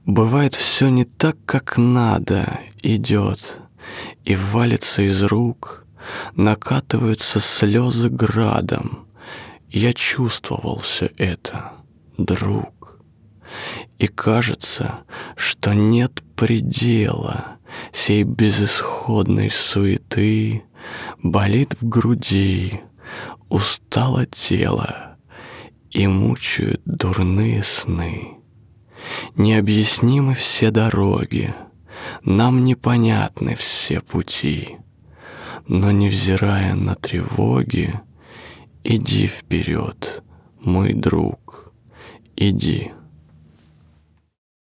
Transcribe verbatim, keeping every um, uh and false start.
Бывает, все не так, как надо, идет, и валится из рук, накатываются слезы градом. Я чувствовал все это, друг. И кажется, что нет предела сей безысходной суеты, болит в груди, устало тело, и мучают дурные сны. Необъяснимы все дороги, нам непонятны все пути, но, невзирая на тревоги, иди вперед, мой друг, иди.